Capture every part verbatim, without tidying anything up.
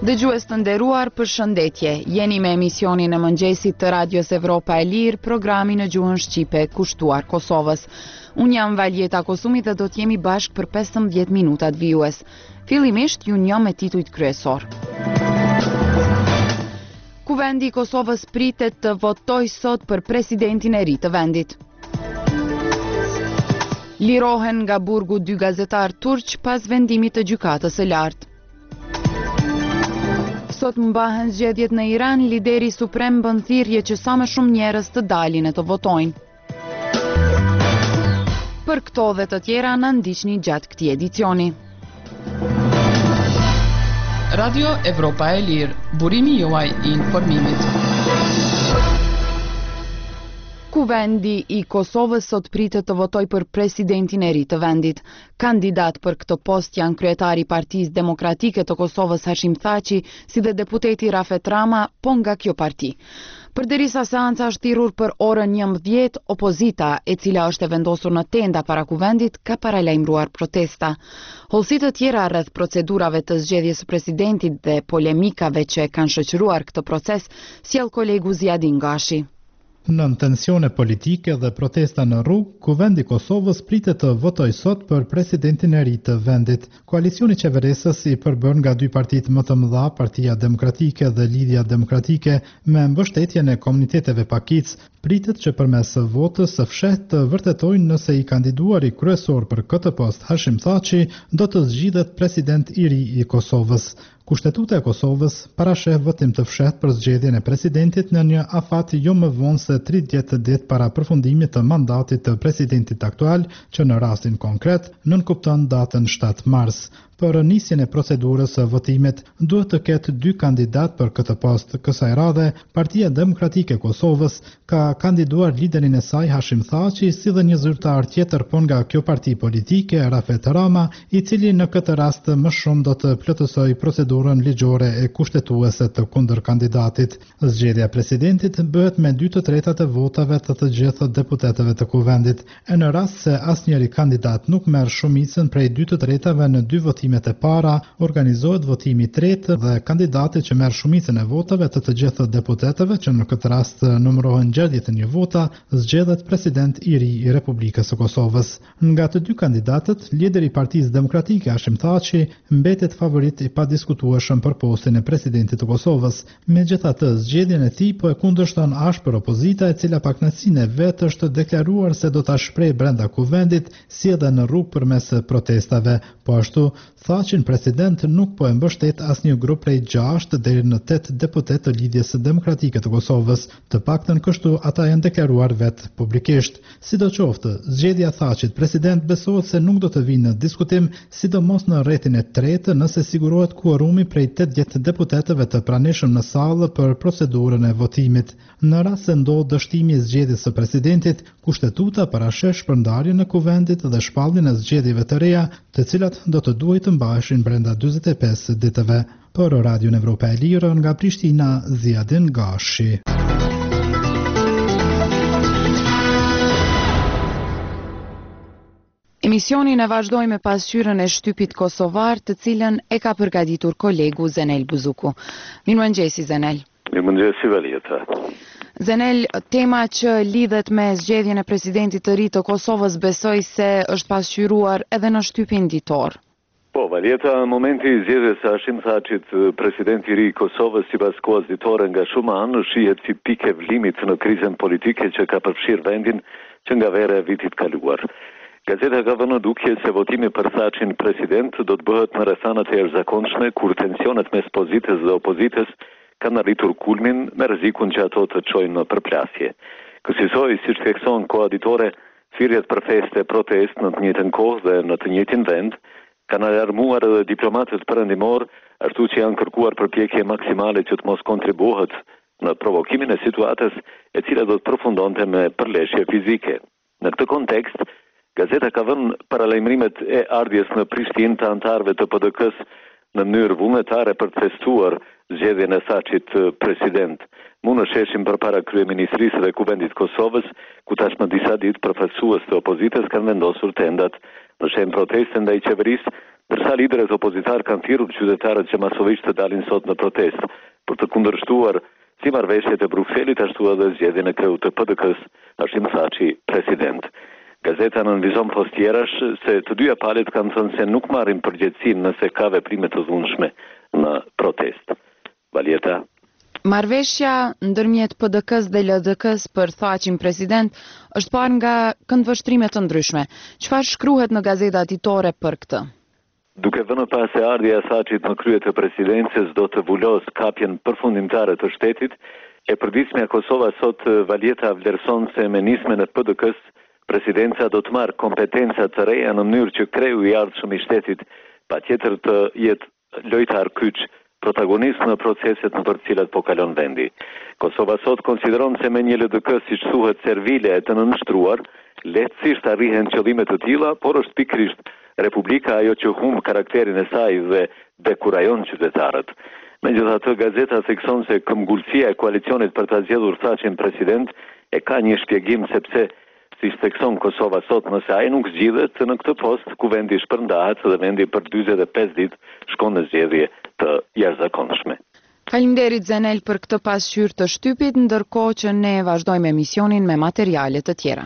Dëgjues të nderuar, përshëndetje. Jeni me emisionin e mëngjesit të Radios Evropa e Lirë, programi në gjuhën shqipe kushtuar Kosovës. Unë jam Valjeta Kosumit dhe do t'jemi bashkë për pesëmbëdhjetë minutat vijues. Fillimisht ju njoh me titujt kryesor. Kuvendi i Kosovës pritet të votojë sot për presidentin e ri të vendit. Lirohen nga burgu dy gazetar turq pas vendimit të gjykatës së lartë. Sot mbahen zgjedhjet në Iran, lideri suprem bën thirrje që sa më shumë njerëz të dalin e të votojnë. Për këto dhe të tjera na ndiqni gjatë këtij edicioni. Radio Evropa e Lirë, burimi juaj i informimit. Kuvendi i Kosovës sot pritet të votojë për presidentin e ri të vendit. Kandidat për këtë post janë kryetari i Partisë Demokratike të Kosovës Hashim Thaçi, si dhe deputeti Rafet Rama, po nga kjo parti. Përderisa seanca është thirrur për orën njëmbëdhjetë, opozita, e cila është e vendosur në tenda para kuvendit, ka paralajmëruar protesta. Hollësi të tjera rreth procedurave të zgjedhjes së presidentit dhe polemikave që kanë shoqëruar këtë proces, sjell kolegu Ziadin Gashi. Nën tensione politike dhe protesta në rrugë, Kuvendi i Kosovës pritet të votojë sot për presidentin e ri të vendit. Koalicioni qeverisës i përbën nga dy partitë më të mëdha, Partia Demokratike dhe Lidhja Demokratike, me mbështetjen e komuniteteve pakicë, pritet që përmes votës së fshehtë të vërtetojnë nëse i kandiduari kryesor për këtë post Hashim Thaçi do të zgjidhet president i ri i Kosovës. Kushtetuta e Kosovës parasheh votim të fshehtë për zgjedhjen e presidentit në një afat jo më vonë se tridhjetë ditë para përfundimit të mandatit të presidentit aktual, që në rastin konkret nënkupton datën shtatë mars. Për nisjen e procedurës së votimit duhet të ketë dy kandidat për këtë post. Kësaj radhe, Partia Demokratike e Kosovës ka kandiduar liderin e saj Hashim Thaçi, si dhe një zyrtar tjetër po nga kjo parti politike, Rafet Rama, i cili në këtë rast më shumë do të plotësojë procedurën ligjore e kushtetuese të kundër kandidatit. Zgjedhja e presidentit bëhet me dy të treta të votave të të gjithë deputetëve të kuvendit. E në rast se asnjëri kandidat nuk merr shumicën prej dy të tretave në dy votime e para, organizohet votimi i tretë dhe kandidati që merr shumicën e votave të të gjithë deputetëve, që në këtë rast numërohen gjashtëdhjetë e një vota, zgjedhet president i ri i Republikës së Kosovës. Nga të dy kandidatët, lideri i Partisë Demokratike Hashim Thaçi mbetet favorit i padiskutueshëm për postin e presidentit të Kosovës. Megjithatë, zgjedhjen e tij po e kundërshton ashpër opozita, e cila pak nësinë e vet është deklaruar se do ta shprehë brenda kuvendit, si edhe në rrugë përmes protestave. Po ashtu, Thaçin president nuk po e mbështet asnjë grup prej gjashtë deri në tetë deputet të Lidhjes Demokratike të Kosovës, të paktën kështu ata janë deklaruar vetë publikisht. Sidoqoftë, zgjedhja e Thaçit president besohet se nuk do të vinë në diskutim, sidomos në rrethin e tretë, nëse sigurohet kuorumi prej tetëdhjetë deputetëve të pranishëm në sallë për procedurën e votimit. Në rast se ndodh dështimi i zgjedhjes së presidentit, kushtetuta parasheh shpërndarjen e kuvendit dhe shpalljen e zgjedhjeve të reja, të cilat do të duhet të mbaheshin brenda dyzet e pesë ditëve. Për Radio Evropa e Lirë nga Prishtina, Ziadin Gashi. Emisionin e vazhdojmë me pasqyrën e shtypit kosovar, të cilën e ka përgatitur kolegu Zenel Buzuku. Mirëmëngjesi Zenel. Mirëmëngjesi Valjeta. Zenel, tema që lidhet me zgjedhjen e presidentit të ri të Kosovës besoj se është pasqyruar edhe në shtypin ditor. Po, Valjeta, në momenti i zgjedhjes së Hashim Thaçit, presidenti i ri i Kosovës, sipas kohës ditore nga shumë anë, shihet si pikë vlimit në krizën politike që ka përfshirë vendin që nga vera e vitit kaluar. Gazeta ka vënë dukje se votimi për Thaçin president do të bëhet në rrethana të jashtëzakonshme, kur tensionet mes pozitës dhe opozitës kanë arritur kulmin, me rrezikun që ato të çojnë në përplasje. Kësaj, siç thekson koha ditore, thirrjet për feste, protestë në të njëjtën kohë dhe në të njëjtin vend kanë alarmuar edhe diplomatët perëndimor, ashtu që janë kërkuar përpjekje maksimale që të mos kontribuohet në provokimin e situatës, e cila do të përfundonte me përleshje fizike. Në këtë kontekst, gazeta ka vënë paralajmërimet e ardhjes në Prishtinë të anëtarëve të P D K-s në mënyrë vullnetare për të festuar zgjedhjen e Thaçit president. Mund të sheshim përpara kryeministrisë dhe kuvendit Kosovës, ku tashmë disa ditë përfaqësues të opozitës kanë vendosur tendat në shenjë proteste ndaj qeverisë, ndërsa liderët opozitar kanë thirrur qytetarët që masovisht të dalin sot në protestë për të kundërshtuar si marrëveshjet e Brukselit ashtu edhe zgjedhjen e kreut të P D K-s Hashim Thaçi president. Gazeta nënvizon postjerash se të dyja palët kanë thënë se nuk marrin përgjegjësinë nëse ka veprime të dhunshme në protestë. Valjeta. Marrëveshja ndërmjet P D K-s dhe L D K-s për Thaçin president është parë nga këndvështrime të ndryshme. Çfarë shkruhet në gazetat ditore për këtë? Duke vënë pas se ardhja e Thaçit në krye të presidencës do të vulos kapjen përfundimtare të shtetit, e përditshmja Kosova sot Valjeta vlerëson se me nismen e P D K-s presidenca do të marrë kompetenca të reja në mënyrë që kreu i ardhshëm i shtetit patjetër të jetë lojtar kyç, protagonist në proceset në për cilat po kalon vendi. Kosova sot konsideron se me një L D K siç thuhet servile e të nënshtruar, lehtësisht arrihen qëllime të tilla, por është pikërisht Republika ajo që humb karakterin e saj dhe dekurajon qytetarët. Megjithatë, gazeta thekson se këmbgulësia e koalicionit për ta zgjedhur Thaçin president e ka një shpjegim sepse si thekson Kosova sot, nëse ai nuk zgjidhet në këtë post, ku vendi shpërndahet dhe vendi për dyzet e pesë ditë shkon në zgjedhje të jashtëzakonshme. Faleminderit Zenel për këtë pasqyrë të shtypit, ndërkohë që ne vazhdojmë emisionin me materiale të tjera.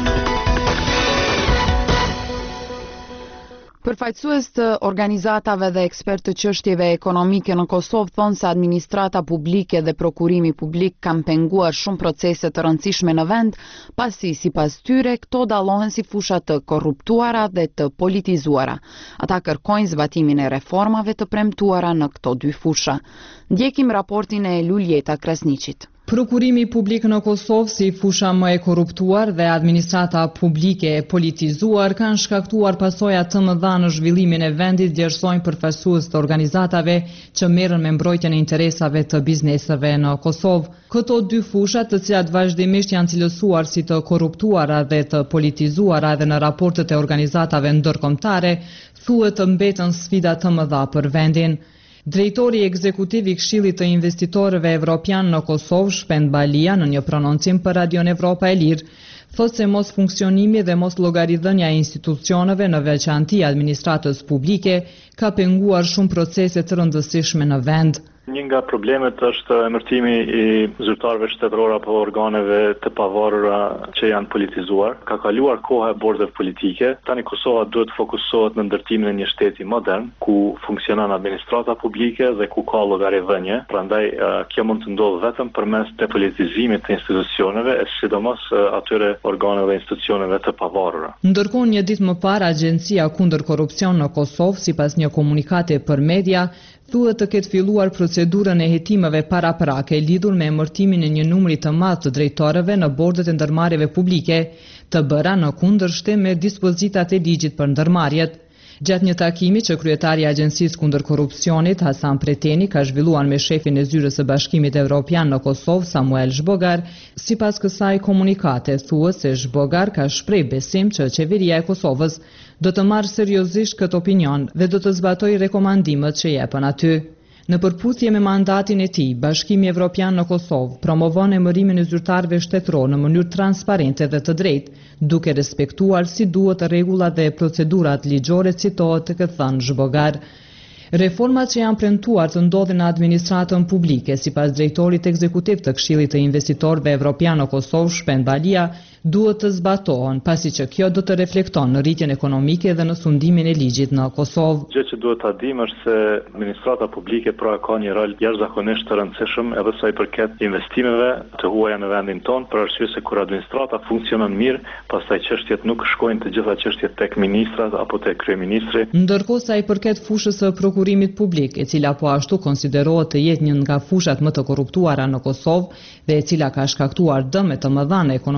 Përfaqësues të organizatave dhe ekspertë të çështjeve ekonomike në Kosovë thonë se administrata publike dhe prokurimi publik kanë penguar shumë procese të rëndësishme në vend, pasi sipas tyre këto dallohen si fusha të korruptuara dhe të politizuara. Ata kërkojnë zbatimin e reformave të premtuara në këto dy fusha. Ndjekim raportin e Luljeta Krasniqit. Prokurimi publik në Kosovë si fusha më e korruptuar dhe administrata publike e politizuar kanë shkaktuar pasoja të mëdha në zhvillimin e vendit, djersojnë përfaqësues të organizatave që merren me mbrojtjen e interesave të bizneseve në Kosovë. Këto dy fusha, të cilat vazhdimisht janë cilësuar si të korruptuara dhe të politizuara edhe në raportet e organizatave ndërkombëtare, thuhet të mbetën sfida të mëdha për vendin. Drejtori ekzekutiv i Këshillit të Investitorëve Evropian në Kosovë, Shpend Balia, në një prononcim për Radion Evropa e Lirë, thotë se mos funksionimi dhe mos llogaridhënia e institucioneve, në veçanti administratës publike, ka penguar shumë procese të rëndësishme në vend. Një nga problemet është emërtimi i zyrtarëve shtetëror apo organeve të pavarura që janë politizuar. Ka kaluar koha e bordeve politike. Tani Kosova duhet të fokusohet në ndërtimin e një shteti modern, ku funksionon administrata publike dhe ku ka llogaridhënie. Prandaj kjo mund të ndodhë vetëm përmes depolitizimit të institucioneve, e sidomos atyre organeve dhe institucioneve të pavarura. Ndërkohë, një ditë më parë, Agjencia kundër korrupsion në Kosovë, sipas një komunikati për media, thuhet të ketë filluar procedurën e hetimeve paraprake lidhur me emërtimin e një numri të madh të drejtorëve në bordet e ndërmarrjeve publike, të bëra në kundërshtim me dispozitat e ligjit për ndërmarrjet. Gjatë një takimi që kryetari i Agjencisë kundër korrupsionit, Hasan Preteni, ka zhvilluar me shefin e zyrës së Bashkimit Evropian në Kosovë, Samuel Zhbogar, sipas kësaj komunikate thuhet se Zhbogar ka shpreh besim që qeveria e Kosovës do të marrë seriozisht këtë opinion dhe do të zbatojë rekomandimet që jepen aty. Në përputhje me mandatin e tij, Bashkimi Evropian në Kosovë promovon emërimin e zyrtarëve shtetëror në mënyrë transparente dhe të drejtë, duke respektuar si duhet rregullat dhe procedurat ligjore, citohet të thënë Zhbogar. Reformat që janë premtuar të ndodhin në administratën publike, sipas drejtorit ekzekutiv të Këshillit të Investitorëve Evropian në Kosovë, Shpend Balia, duhet të zbatohen, pasi që kjo do të reflekton në rritjen ekonomike dhe në sundimin e ligjit në Kosovë. Gjë që duhet ta dimë është se administrata publike pra ka një rol jashtëzakonisht të rëndësishëm edhe sa i përket investimeve të huaja në vendin tonë, për arsye se kur administrata funksionon mirë, pastaj çështjet nuk shkojnë të gjitha çështjet tek ministrat apo tek kryeministri. Ndërkohë sa i përket fushës së prokurimit publik, e cila po ashtu konsiderohet të jetë një nga fushat më të korruptuara në Kosovë dhe e cila ka shkaktuar dëme të mëdha në ekonominë e Kosovës,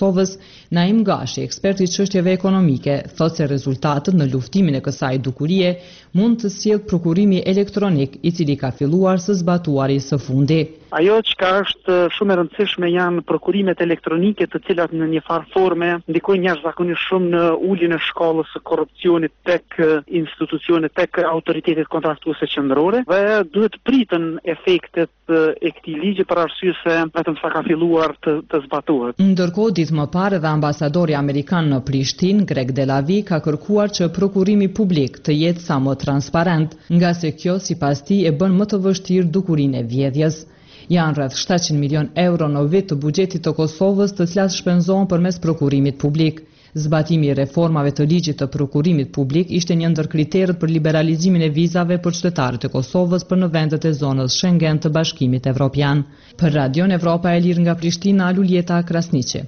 Kosovës, Naim Gashi, ekspert i çështjeve ekonomike, thotë se rezultatet në luftimin e kësaj dukurie mund të sjellë prokurimi elektronik, i cili ka filluar së zbatuari së fundi. Ajo çka është shumë e rëndësishme janë prokurimet elektronike, të cilat në një farë forme ndikojnë jashtëzakonisht shumë në uljen e shkallës së korrupsionit tek institucionet, tek autoritetet kontraktuese qendrore, dhe duhet pritën efektet e këtij ligji për arsye se vetëm sa ka filluar të, të zbatohet. Ndërkohë, ditë më parë dhe ambasadori amerikan në Prishtinë, Greg Delavi, ka kërkuar që prokurimi publik të jetë sa më transparent, nga se kjo sipas tij e bën më të vështirë dukurinë e vjedhjes. Janë rreth shtatëqind milion euro në vit të buxhetit të Kosovës, të cilat shpenzohen përmes prokurimit publik. Zbatimi i reformave të ligjit të prokurimit publik ishte një ndër kriteret për liberalizimin e vizave për qytetarët e Kosovës për në vendet e zonës Schengen të Bashkimit Evropian. Për Radion Evropa e Lirë nga Prishtina, Luljeta Krasniqi.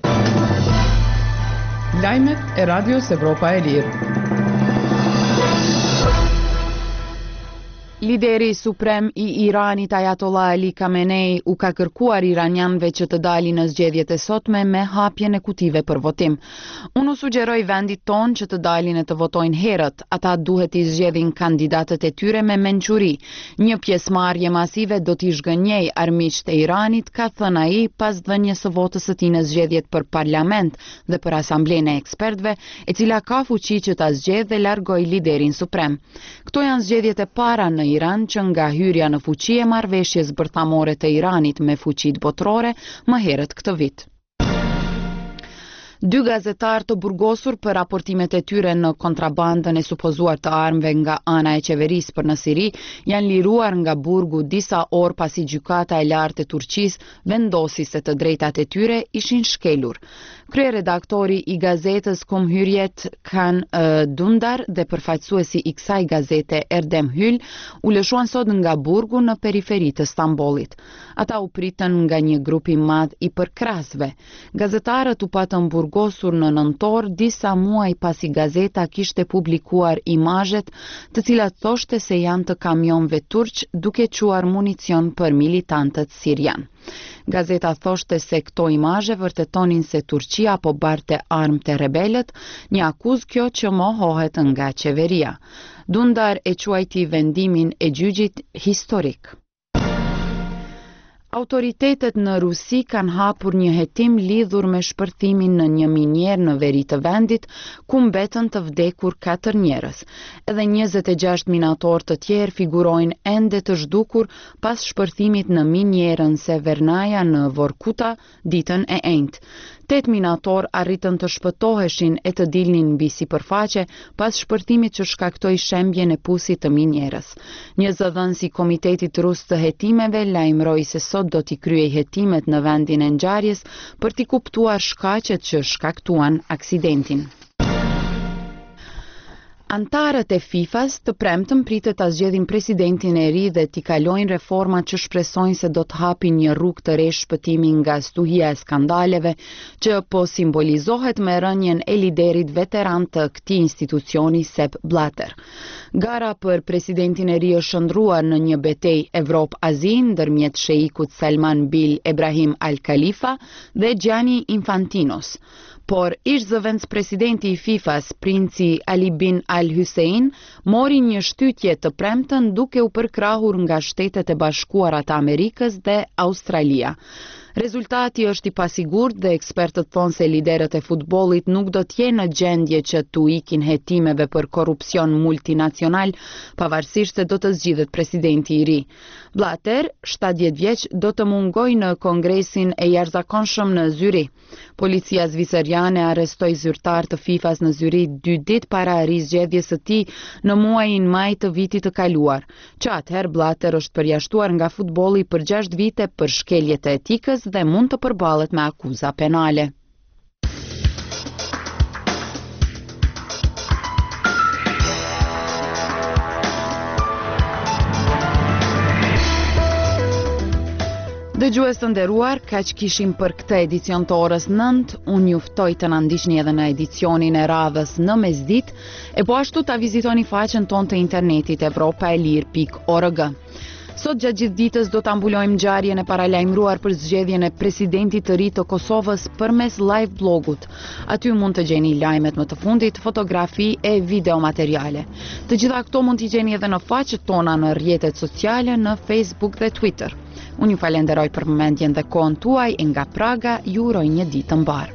Lajmet e Radios Evropa e Lirë. Lideri suprem i Iranit Ayatollah Ali Khamenei u ka kërkuar iranianëve që të dalin në zgjedhjet e sotme me hapjen e kutive për votim. Unë sugjeroj vendit ton që të dalin e të votojnë herët, ata duhet i zgjedhin kandidatët e tyre me mençuri. Një pjesëmarrje masive do t'i zhgënjej armiqtë e Iranit, ka thënë ai pas dhënies së votës së tij në zgjedhjet për parlament dhe për asamblenë e ekspertëve, e cila ka fuqi që ta zgjedhë dhe largoj liderin suprem. Këto janë zgjedhjet e para në Iran që nga hyrja në fuqi e marrëveshjes bërthamore të Iranit me fuqitë botërore më herët këtë vit. Dy gazetarë të burgosur për raportimet e tyre në kontrabandën e supozuar të armëve nga ana e qeverisë për në Siri janë liruar nga burgu disa orë pasi gjykata e lartë e Turqisë vendosi se të drejtat e tyre ishin shkelur. Kryeredaktori i gazetës Cumhuriyet Kan uh, Dundar dhe përfaqësuesi i kësaj gazete Erdem Hyl u lëshuan sot nga burgu në periferi të Stambollit. Ata u pritën nga një grup i madh i përkrahasve. Gazetarët u patën burgosur në nëntor disa muaj pasi gazeta kishte publikuar imazhet të cilat thoshte se janë të kamionëve turq duke quar municion për militantët sirian. Gazeta thoshte se këto imazhe vërtetonin se Turqia po barte armë të rebelët, një akuzë kjo që mohohet nga qeveria. Dundar e quajti vendimin e gjyqit historik. Autoritetet në Rusi kanë hapur një hetim lidhur me shpërthimin në një minier në veri të vendit, ku mbetën të vdekur katër njerëz. Edhe njëzet e gjashtë minator të tjerë figurojnë ende të zhdukur pas shpërthimit në minierën Severnaja në Vorkuta ditën e enjtë. Tet minator arritën të shpëtoheshin e të dilnin mbi sipërfaqe pas shpërthimit që shkaktoi shembjen e pusit të minierës. Një zëdhënës i Komitetit Rus të Hetimeve lajmëroi se sot do t'i kryej hetimet në vendin e ngjarjes për t'i kuptuar shkaqet që shkaktuan aksidentin. Antarët e FIFA-s të premtën pritet ta zgjedhin presidentin e ri dhe t'i kalojnë reformat që shpresojnë se do të hapin një rrugë të re shpëtimi nga stuhia e skandaleve që po simbolizohet me rënien e liderit veteran të këtij institucioni Sepp Blatter. Gara për presidentin e ri është shndruar në një betejë Evropë-Azi ndërmjet sheikut Salman bin Ebrahim Al Khalifa dhe Gianni Infantinos. Por ish zëvendës presidenti i FIFA-s, princi Ali bin Al Hussein, mori një shtytje të premtën duke u përkrahur nga Shtetet e Bashkuara të Amerikës dhe Australia. Rezultati është i pasigurt dhe ekspertët thonë se liderët e futbollit nuk do të jenë në gjendje që t'u ikin hetimeve për korrupsion multinacional, pavarësisht se do të zgjidhet presidenti i ri. Blatter, shtatëdhjetë vjeç, do të mungojë në kongresin e jashtëzakonshëm në Zyri. Policia zviseriane arrestoi zyrtar të FIFA-s në Zyri dy ditë para rizgjedhjes së tij në muajin maj të vitit të kaluar. Që atëherë Blatter është përjashtuar nga futbolli për gjashtë vite për shkelje të etikës dhe mund të përballet me akuza penale. Dëgjues të nderuar, kaq kishim për këtë edicion të orës nëntë. Unë ju ftoj të na ndiqni edhe në edicionin e radhës në mesditë, e po ashtu ta vizitoni faqen tonë të internetit evropaelir pikë org. Sot gjatë gjithë ditës do ta mbulojmë ngjarjen e paralajmëruar për zgjedhjen e presidentit të ri të Kosovës përmes live blogut. Aty mund të gjeni lajmet më të fundit, fotografi e video materiale. Të gjitha këto mund t'i gjeni edhe në faqet tona në rrjetet sociale, në Facebook dhe Twitter. Unë ju falenderoj për momентjen dhe kohën tuaj, nga Praga ju uroj një ditë të mbar.